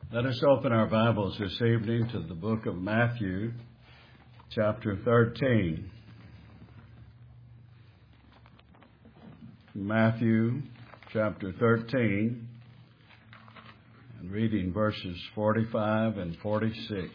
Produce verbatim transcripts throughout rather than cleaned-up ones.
Let us open our Bibles this evening to the book of Matthew, chapter thirteen. Matthew, chapter thirteen, and reading verses forty-five and forty-six.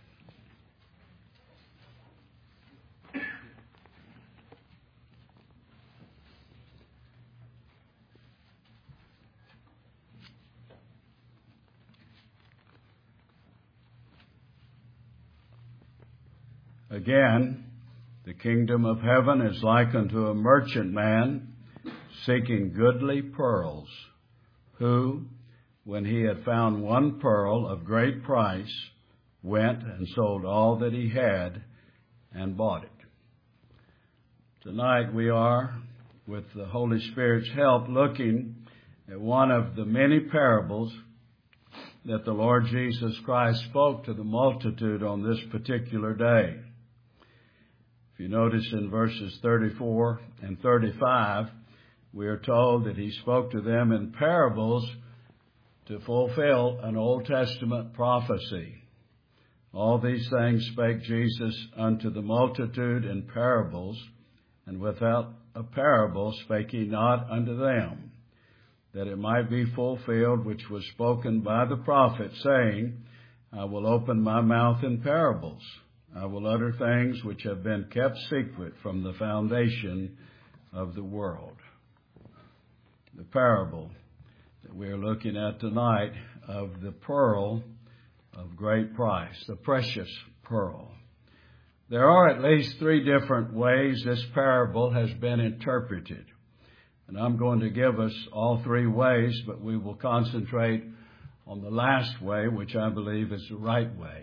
Again, the kingdom of heaven is like unto a merchant man seeking goodly pearls, who, when he had found one pearl of great price, went and sold all that he had and bought it. Tonight we are, with the Holy Spirit's help, looking at one of the many parables that the Lord Jesus Christ spoke to the multitude on this particular day. If you notice in verses thirty-four and thirty-five, we are told that he spoke to them in parables to fulfill an Old Testament prophecy. All these things spake Jesus unto the multitude in parables, and without a parable spake he not unto them, that it might be fulfilled which was spoken by the prophet, saying, I will open my mouth in parables. I will utter things which have been kept secret from the foundation of the world. The parable that we are looking at tonight of the pearl of great price, the precious pearl. There are at least three different ways this parable has been interpreted. And I'm going to give us all three ways, but we will concentrate on the last way, which I believe is the right way.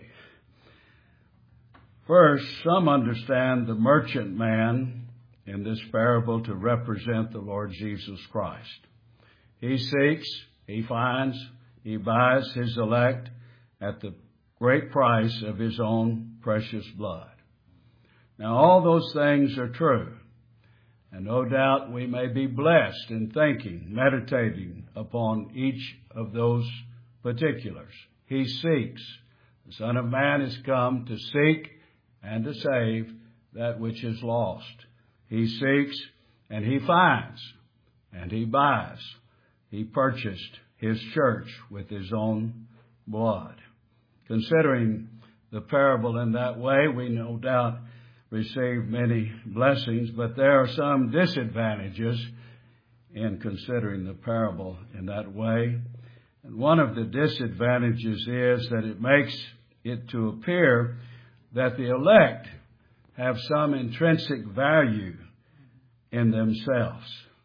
First, some understand the merchant man in this parable to represent the Lord Jesus Christ. He seeks, he finds, he buys his elect at the great price of his own precious blood. Now, all those things are true. And no doubt we may be blessed in thinking, meditating upon each of those particulars. He seeks. The Son of Man is come to seek and to save that which is lost. He seeks and he finds and he buys. He purchased his church with his own blood. Considering the parable in that way, we no doubt receive many blessings, but there are some disadvantages in considering the parable in that way. And one of the disadvantages is that it makes it to appear that the elect have some intrinsic value in themselves,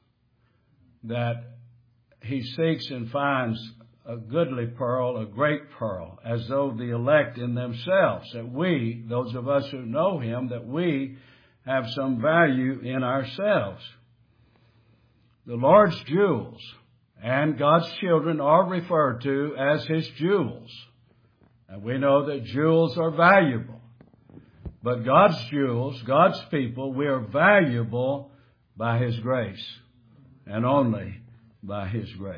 that he seeks and finds a goodly pearl, a great pearl, as though the elect in themselves, that we, those of us who know him, that we have some value in ourselves. The Lord's jewels and God's children are referred to as his jewels. And we know that jewels are valuable. But God's jewels, God's people, we are valuable by his grace, and only by his grace.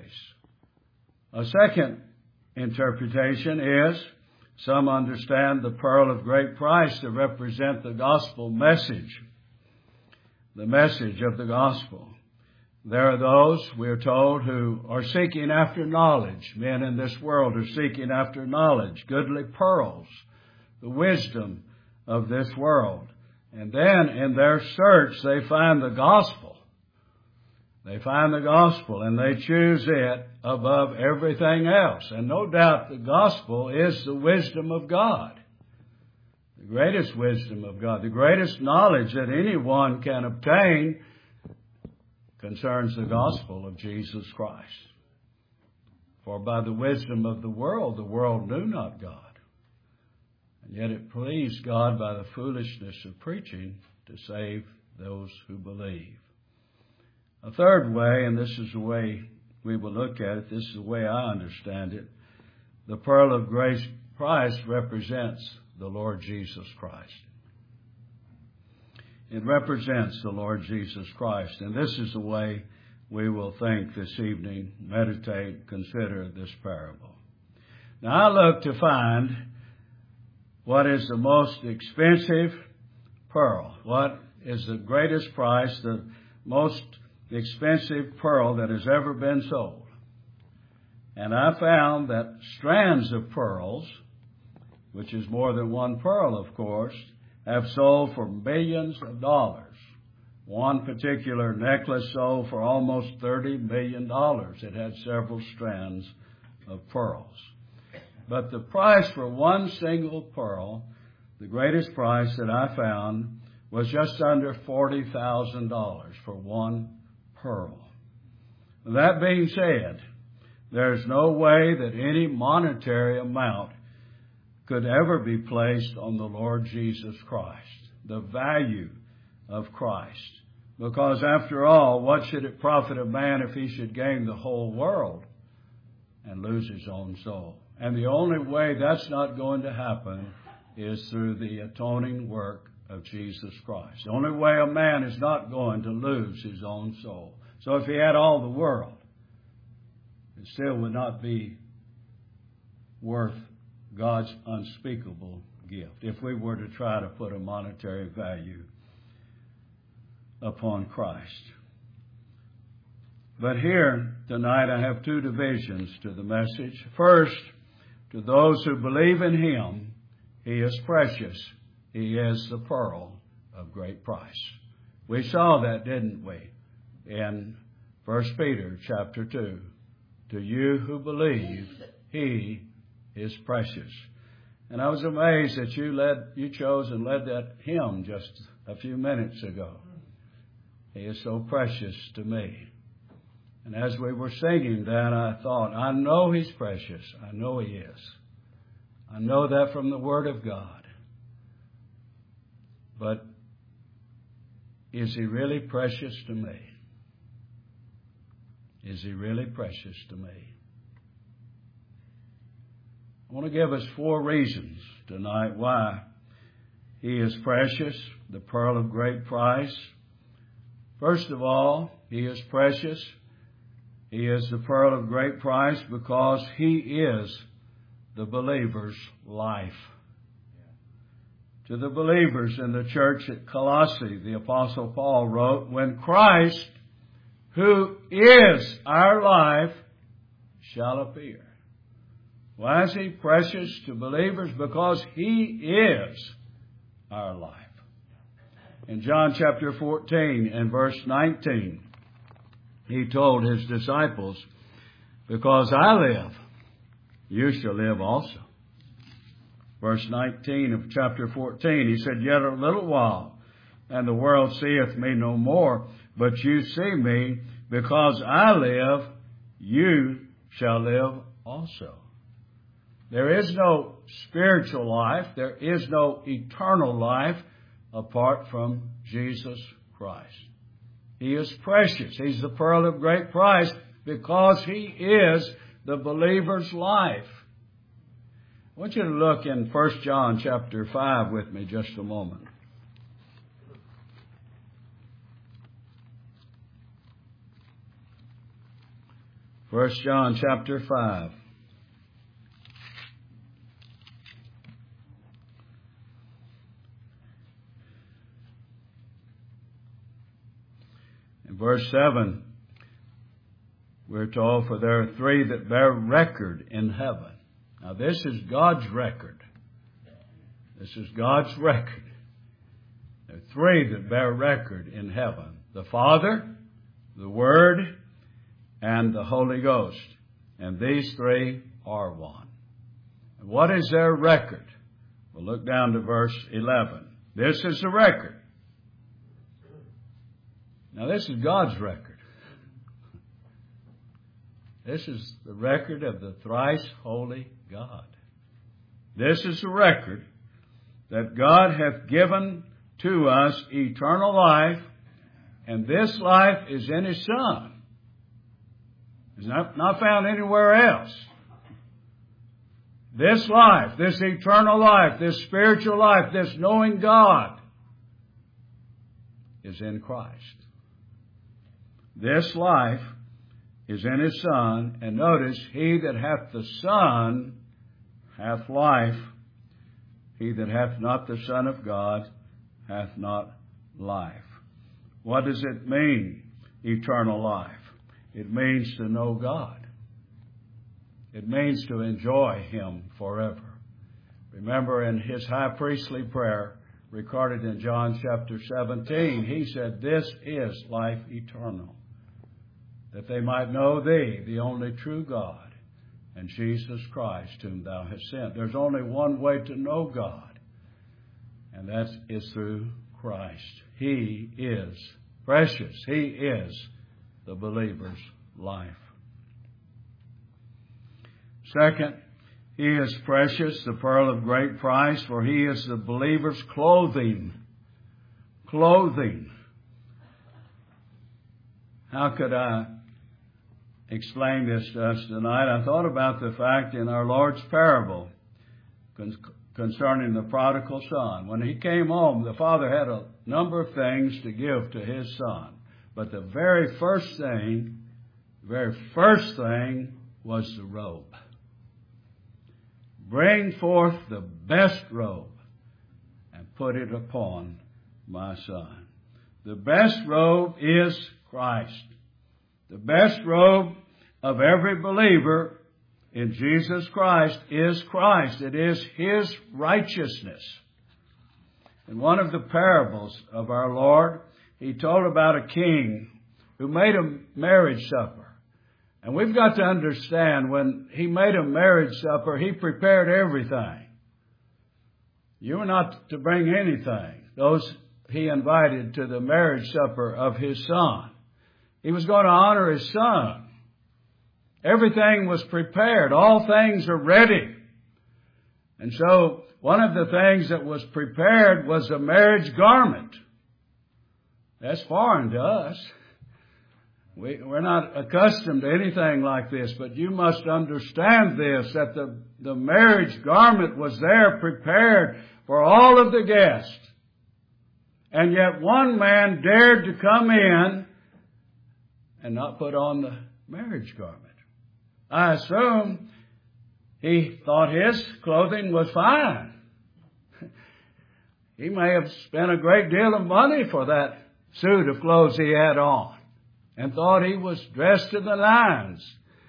A second interpretation is, some understand the pearl of great price to represent the gospel message, the message of the gospel. There are those, we are told, who are seeking after knowledge. Men in this world are seeking after knowledge, goodly pearls, the wisdom of this world. And then in their search, they find the gospel. They find the gospel and they choose it above everything else. And no doubt the gospel is the wisdom of God. The greatest wisdom of God, the greatest knowledge that anyone can obtain concerns the gospel of Jesus Christ. For by the wisdom of the world, the world knew not God. And yet it pleased God by the foolishness of preaching to save those who believe. A third way, and this is the way we will look at it, this is the way I understand it, the pearl of great price represents the Lord Jesus Christ. It represents the Lord Jesus Christ. And this is the way we will think this evening, meditate, consider this parable. Now I looked to find what is the most expensive pearl. What is the greatest price, the most expensive pearl that has ever been sold. And I found that strands of pearls, which is more than one pearl, of course, have sold for millions of dollars. One particular necklace sold for almost thirty million dollars. It had several strands of pearls. But the price for one single pearl, the greatest price that I found, was just under forty thousand dollars for one pearl. That being said, there's no way that any monetary amount could ever be placed on the Lord Jesus Christ, the value of Christ. Because after all, what should it profit a man if he should gain the whole world and lose his own soul? And the only way that's not going to happen is through the atoning work of Jesus Christ. The only way a man is not going to lose his own soul. So if he had all the world, it still would not be worth God's unspeakable gift if we were to try to put a monetary value upon Christ. But here tonight I have two divisions to the message. First, to those who believe in Him, He is precious. He is the pearl of great price. We saw that, didn't we, in First Peter chapter two. To you who believe, He is precious. And I was amazed that you led, you chose and led that hymn just a few minutes ago. He is so precious to me. And as we were singing that, I thought, I know He's precious. I know He is. I know that from the Word of God. But is He really precious to me? Is He really precious to me? I want to give us four reasons tonight why He is precious, the pearl of great price. First of all, He is precious. He is the pearl of great price because He is the believer's life. To the believers in the church at Colossae, the Apostle Paul wrote, when Christ, who is our life, shall appear. Why is He precious to believers? Because He is our life. In John chapter fourteen and verse nineteen, He told His disciples, because I live, you shall live also. Verse nineteen of chapter fourteen, He said, yet a little while, and the world seeth me no more, but you see me, because I live, you shall live also. There is no spiritual life, there is no eternal life apart from Jesus Christ. He is precious. He's the pearl of great price because He is the believer's life. I want you to look in First John chapter five with me just a moment. First John chapter five. In verse seven, we're told, for there are three that bear record in heaven. Now this is God's record. This is God's record. There are three that bear record in heaven. The Father, the Word, and the Holy Ghost. And these three are one. And what is their record? We'll look down to verse eleven. This is the record. Now this is God's record. This is the record of the thrice holy God. This is the record that God hath given to us eternal life, and this life is in His Son. It's not, not found anywhere else. This life, this eternal life, this spiritual life, this knowing God is in Christ. This life is in His Son, and notice, he that hath the Son hath life. He that hath not the Son of God hath not life. What does it mean, eternal life? It means to know God. It means to enjoy Him forever. Remember in His high priestly prayer, recorded in John chapter seventeen, He said, "This is life eternal, that they might know Thee, the only true God, and Jesus Christ, whom Thou hast sent." There's only one way to know God, and that is through Christ. He is precious. He is the believer's life. Second, He is precious, the pearl of great price, for He is the believer's clothing. Clothing. How could I explain this to us tonight? I thought about the fact in our Lord's parable concerning the prodigal son. When he came home, the father had a number of things to give to his son. But the very first thing, the very first thing was the robe. Bring forth the best robe and put it upon my son. The best robe is Christ. The best robe of every believer in Jesus Christ is Christ. It is His righteousness. In one of the parables of our Lord, He told about a king who made a marriage supper. And we've got to understand, when He made a marriage supper, He prepared everything. You were not to bring anything. Those He invited to the marriage supper of His Son. He was going to honor His Son. Everything was prepared. All things are ready. And so one of the things that was prepared was a marriage garment. That's foreign to us. We, we're not accustomed to anything like this, but you must understand this, that the, the marriage garment was there prepared for all of the guests. And yet one man dared to come in and not put on the marriage garment. I assume he thought his clothing was fine. He may have spent a great deal of money for that suit of clothes he had on and thought he was dressed to the nines.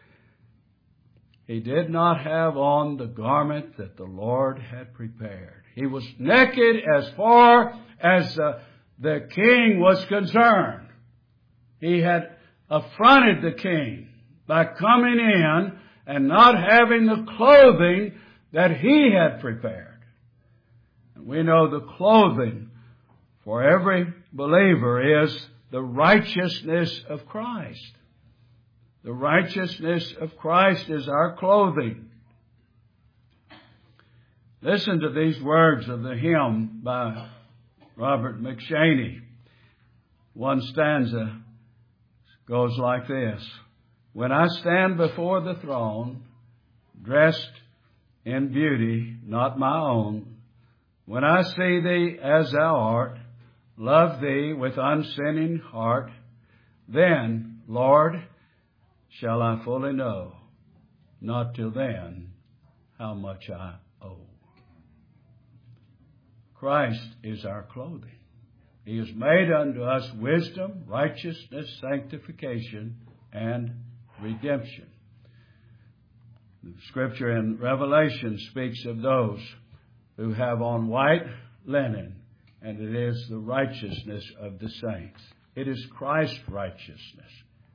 He did not have on the garment that the Lord had prepared. He was naked as far as uh, the king was concerned. He had affronted the king by coming in and not having the clothing that he had prepared. And we know the clothing for every believer is the righteousness of Christ. The righteousness of Christ is our clothing. Listen to these words of the hymn by Robert McShaney. One stanza goes like this. When I stand before the throne, dressed in beauty not my own, when I see Thee as Thou art, love Thee with unsinning heart, then, Lord, shall I fully know, not till then, how much I owe. Christ is our clothing. He has made unto us wisdom, righteousness, sanctification, and redemption. The Scripture in Revelation speaks of those who have on white linen, and it is the righteousness of the saints. It is Christ's righteousness.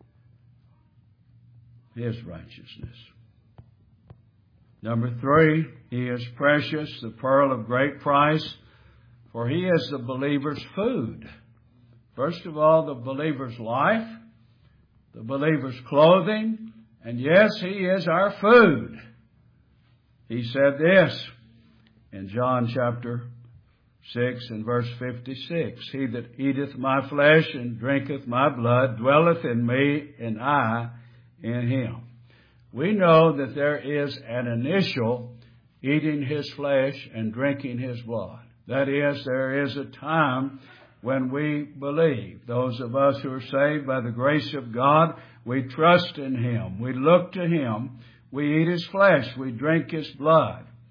His righteousness. Number three, He is precious, the pearl of great price, for He is the believer's food. First of all, the believer's life, the believer's clothing, and yes, He is our food. He said this in John chapter six and verse fifty-six, He that eateth my flesh and drinketh my blood dwelleth in me, and I in him. We know that there is an initial eating His flesh and drinking His blood. That is, there is a time when we believe. Those of us who are saved by the grace of God, we trust in Him. We look to Him. We eat His flesh. We drink His blood.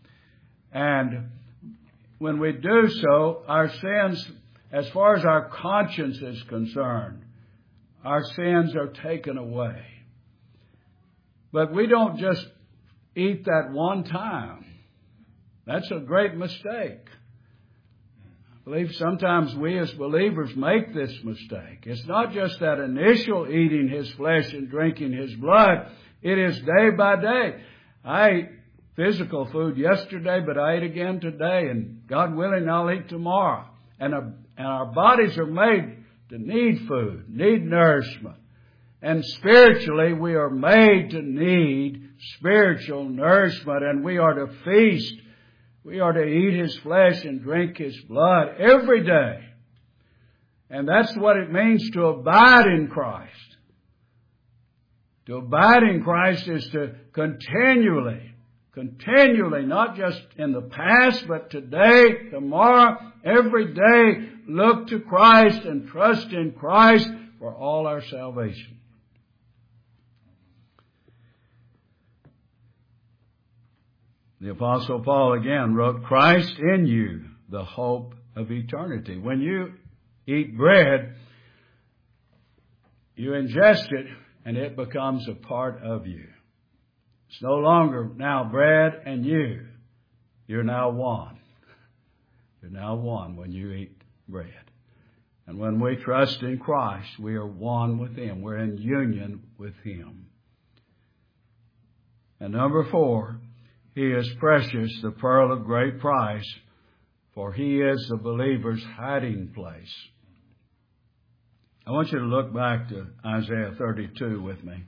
And when we do so, our sins, as far as our conscience is concerned, our sins are taken away. But we don't just eat that one time. That's a great mistake. I believe sometimes we as believers make this mistake. It's not just that initial eating His flesh and drinking His blood. It is day by day. I ate physical food yesterday, but I ate again today, and God willing, I'll eat tomorrow. And, our, and our bodies are made to need food, need nourishment. And spiritually, we are made to need spiritual nourishment, and we are to feast. We are to eat His flesh and drink His blood every day. And that's what it means to abide in Christ. To abide in Christ is to continually, continually, not just in the past, but today, tomorrow, every day, look to Christ and trust in Christ for all our salvation. The Apostle Paul again wrote, Christ in you, the hope of eternity. When you eat bread, you ingest it, and it becomes a part of you. It's no longer now bread and you. You're now one. You're now one when you eat bread. And when we trust in Christ, we are one with Him. We're in union with Him. And number four, He is precious, the pearl of great price, for He is the believer's hiding place. I want you to look back to Isaiah thirty-two with me.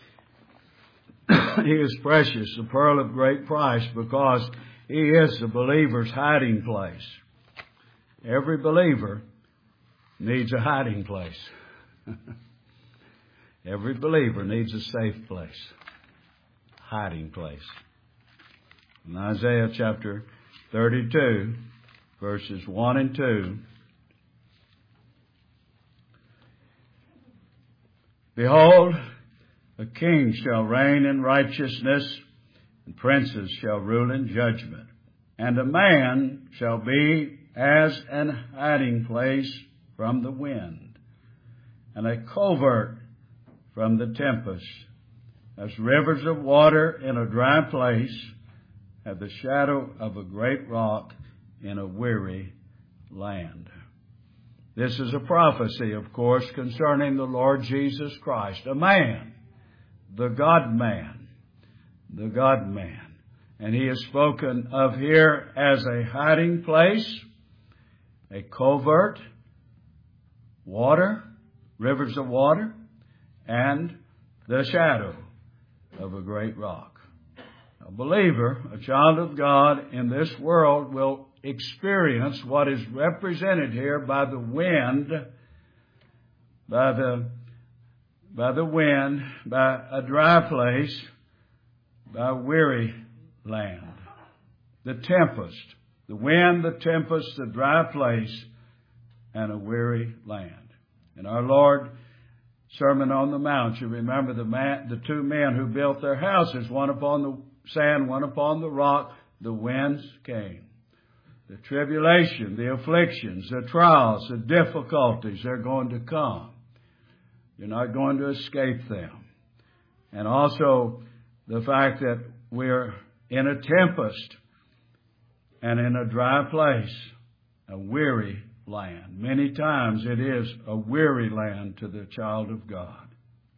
He is precious, the pearl of great price, because He is the believer's hiding place. Every believer needs a hiding place. Every believer needs a safe place, hiding place. In Isaiah chapter thirty-two, verses one and two, behold, a king shall reign in righteousness, and princes shall rule in judgment. And a man shall be as an hiding place from the wind, and a covert from the tempest, as rivers of water in a dry place, at the shadow of a great rock in a weary land. This is a prophecy, of course, concerning the Lord Jesus Christ, a man, the God-man, the God-man. And He is spoken of here as a hiding place, a covert, water, rivers of water, and the shadow of a great rock. A believer, a child of God in this world will experience what is represented here by the wind, by the, by the wind, by a dry place, by a weary land. The tempest, the wind, the tempest, the dry place, and a weary land. In our Lord Sermon on the Mount, you remember the man, the two men who built their houses, one upon the sand, one upon the rock. The winds came. The tribulation, the afflictions, the trials, the difficulties, they're going to come. You're not going to escape them. And also the fact that we're in a tempest and in a dry place, a weary land. Many times it is a weary land to the child of God.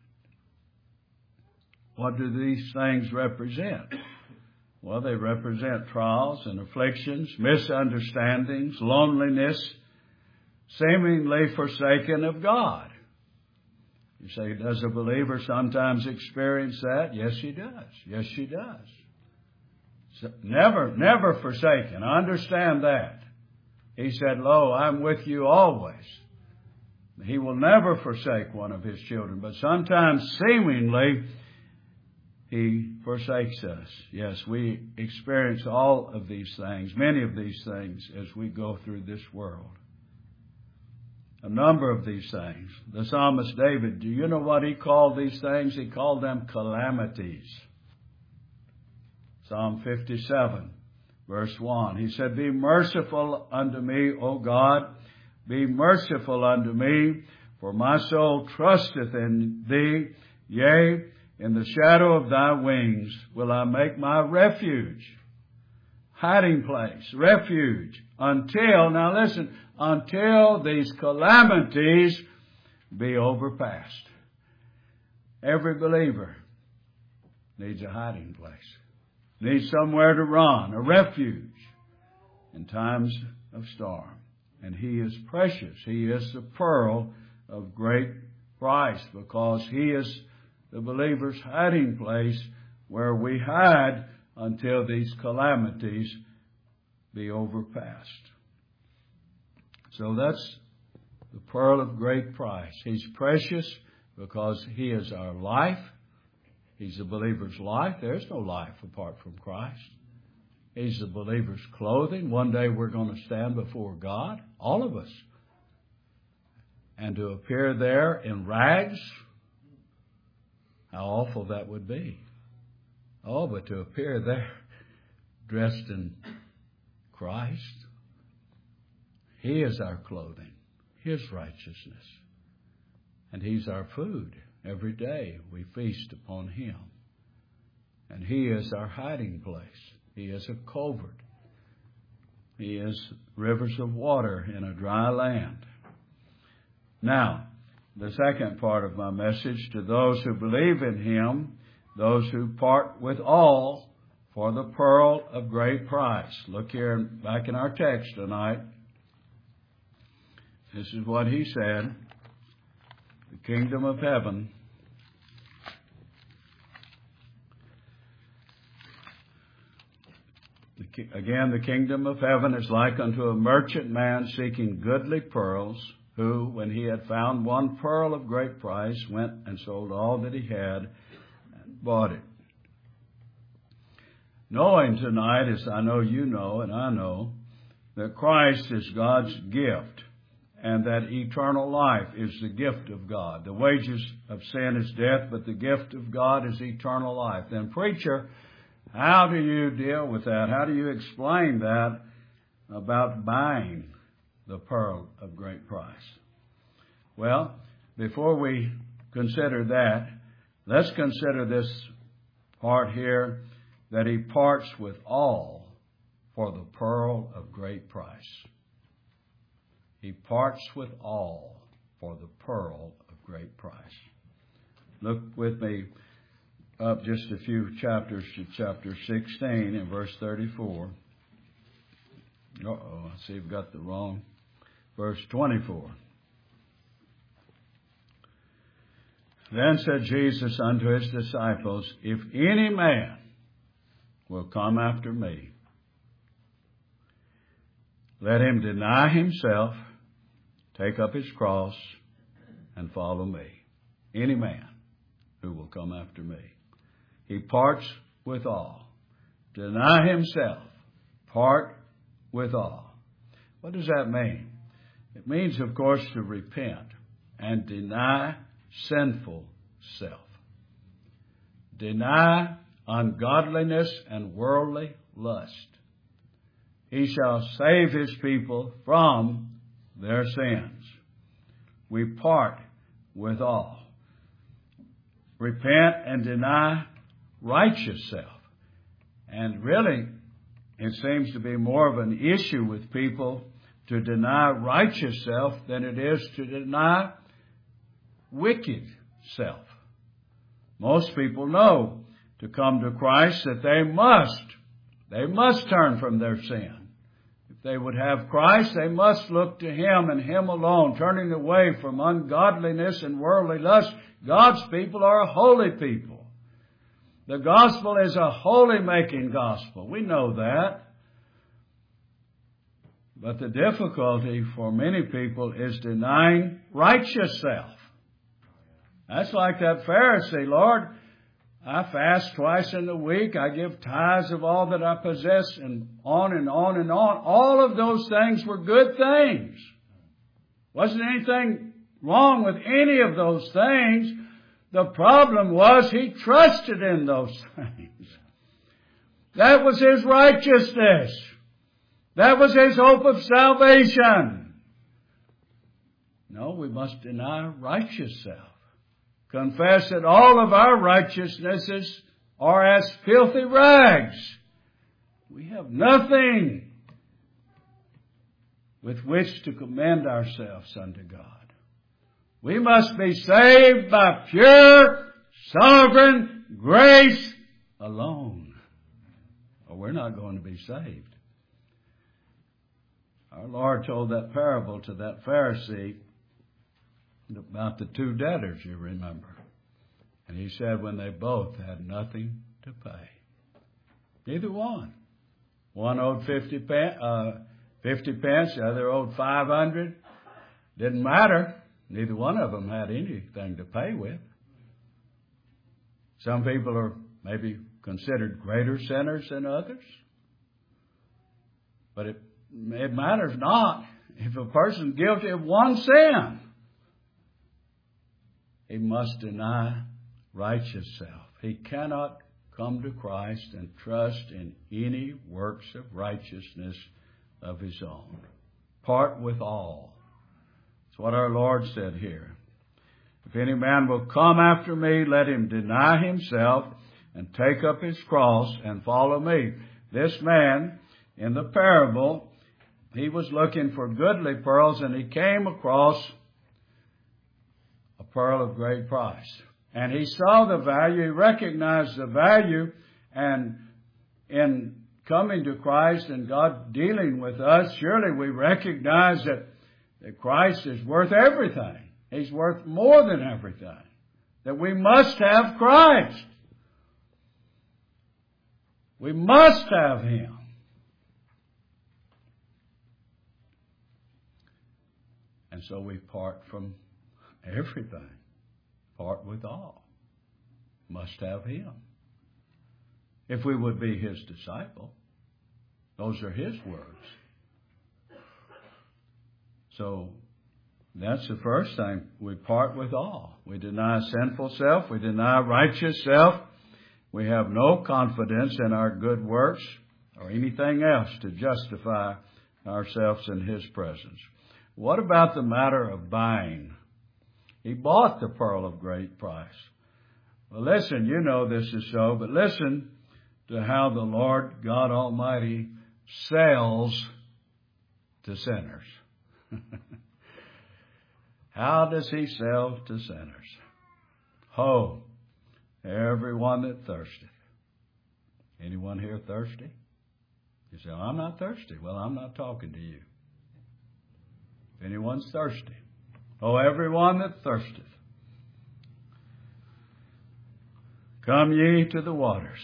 What do these things represent? Well, they represent trials and afflictions, misunderstandings, loneliness, seemingly forsaken of God. You say, does a believer sometimes experience that? Yes, he does. Yes, she does. So never, never forsaken. I understand that. He said, lo, I'm with you always. He will never forsake one of His children. But sometimes, seemingly, He forsakes us. Yes, we experience all of these things, many of these things, as we go through this world. A number of these things. The psalmist David, do you know what he called these things? He called them calamities. Psalm fifty-seven, verse one. He said, Be merciful unto me, O God, be merciful unto me, for my soul trusteth in thee. Yea, in the shadow of thy wings will I make my refuge. Hiding place, refuge, until, now listen, until these calamities be overpassed. Every believer needs a hiding place, needs somewhere to run, a refuge in times of storm. And He is precious. He is the pearl of great price, because He is the believer's hiding place where we hide until these calamities be overpassed. So that's the pearl of great price. He's precious because He is our life. He's the believer's life. There's no life apart from Christ. He's the believer's clothing. One day we're going to stand before God, all of us. And to appear there in rags, how awful that would be. Oh, but to appear there dressed in Christ, He is our clothing, His righteousness. And He's our food. Every day we feast upon Him. And He is our hiding place. He is a covert. He is rivers of water in a dry land. Now, the second part of my message, to those who believe in Him, those who part with all for the pearl of great price. Look here back in our text tonight. This is what He said. The kingdom of heaven the, again, the kingdom of heaven is like unto a merchant man seeking goodly pearls, who, when he had found one pearl of great price, went and sold all that he had and bought it. Knowing tonight, as I know you know and I know, that Christ is God's gift, and that eternal life is the gift of God. The wages of sin is death, but the gift of God is eternal life. Then, preacher, how do you deal with that? How do you explain that about buying the pearl of great price? Well, before we consider that, let's consider this part here, that He parts with all for the pearl of great price. He parts with all for the pearl of great price. Look with me up just a few chapters to chapter sixteen and verse thirty-four. Uh-oh, I see I've got the wrong. Verse twenty-four. Then said Jesus unto His disciples, If any man will come after me, let him deny himself, take up his cross, and follow me. Any man who will come after me. He parts with all. Deny himself. Part with all. What does that mean? It means, of course, to repent and deny sinful self. Deny ungodliness and worldly lust. He shall save His people from their sins. We part with all. Repent and deny righteous self. And really, it seems to be more of an issue with people to deny righteous self than it is to deny wicked self. Most people know to come to Christ that they must, they must turn from their sin. If they would have Christ, they must look to Him and Him alone, turning away from ungodliness and worldly lust. God's people are a holy people. The gospel is a holy-making gospel. We know that. But the difficulty for many people is denying righteous self. That's like that Pharisee. Lord, I fast twice in the week. I give tithes of all that I possess, and on and on and on. All of those things were good things. Wasn't anything wrong with any of those things. The problem was he trusted in those things. That was his righteousness. That was his hope of salvation. No, we must deny righteous self. Confess that all of our righteousnesses are as filthy rags. We have nothing with which to commend ourselves unto God. We must be saved by pure, sovereign grace alone, or we're not going to be saved. Our Lord told that parable to that Pharisee about the two debtors, you remember. And he said when they both had nothing to pay. Neither one. One owed fifty pence, uh, fifty pence, the other owed five hundred. Didn't matter. Neither one of them had anything to pay with. Some people are maybe considered greater sinners than others. But it, it matters not. If a person's guilty of one sin, he must deny righteous self. He cannot come to Christ and trust in any works of righteousness of his own. Part with all. That's what our Lord said here. If any man will come after me, let him deny himself and take up his cross and follow me. This man, in the parable, he was looking for goodly pearls, and he came across a pearl of great price. And he saw the value, he recognized the value, and in coming to Christ and God dealing with us, surely we recognize that, that Christ is worth everything. He's worth more than everything. That we must have Christ. We must have Him. And so we part from everything. Part with all. Must have Him. If we would be His disciple. Those are His words. So that's the first thing. We part with all. We deny sinful self. We deny righteous self. We have no confidence in our good works or anything else to justify ourselves in His presence. What about the matter of buying? He bought the pearl of great price. Well, listen, you know this is so, but listen to how the Lord God Almighty sells to sinners. How does He sell to sinners? Ho, everyone that thirsteth. Anyone here thirsty? You say, well, I'm not thirsty. Well, I'm not talking to you. If anyone's thirsty, oh, everyone that thirsteth, come ye to the waters.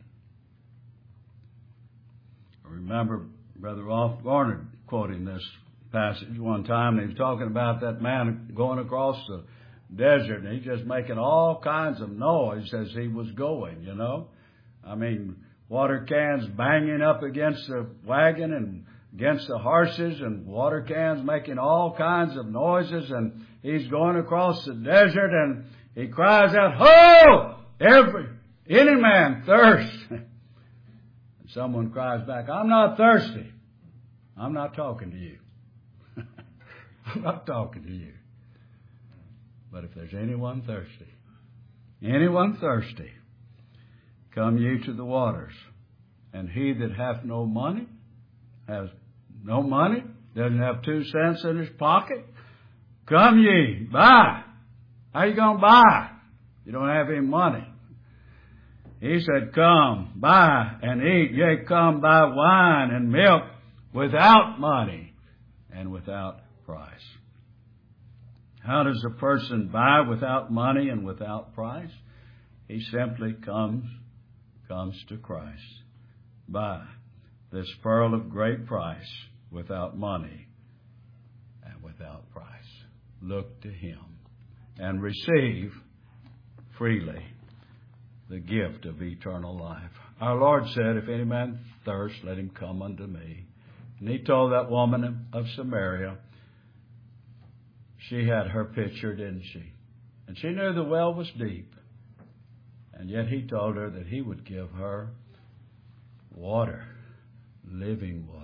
I remember Brother Rolf Garner quoting this passage one time, and he was talking about that man going across the desert, and he's just making all kinds of noise as he was going, you know. I mean, water cans banging up against the wagon and against the horses, and water cans making all kinds of noises, and he's going across the desert, and he cries out, ho! Every, any man thirst. And someone cries back, I'm not thirsty. I'm not talking to you. I'm not talking to you. But if there's anyone thirsty, anyone thirsty, come ye to the waters. And he that hath no money, has no money, doesn't have two cents in his pocket, come ye, buy. How you going to buy? You don't have any money. He said, come, buy and eat. Yea, come buy wine and milk without money and without price. How does a person buy without money and without price? He simply comes, comes to Christ. Buy this pearl of great price without money and without price. Look to Him and receive freely the gift of eternal life. Our Lord said, if any man thirst, let him come unto me. And He told that woman of Samaria, she had her pitcher, didn't she? And she knew the well was deep. And yet He told her that He would give her water, living water.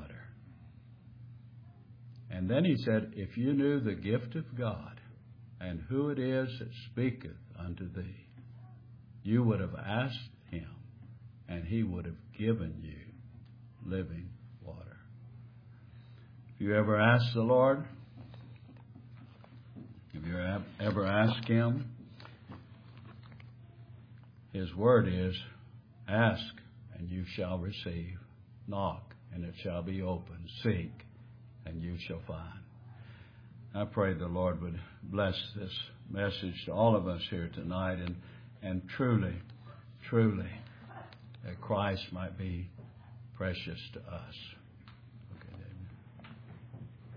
And then he said, if you knew the gift of God and who it is that speaketh unto thee, you would have asked him, and he would have given you living water. If you ever ask the Lord, if you ever ask him, his word is, ask and you shall receive. Knock and it shall be opened. Seek and you shall find. I pray the Lord would bless this message to all of us here tonight, and, and truly, truly, that Christ might be precious to us.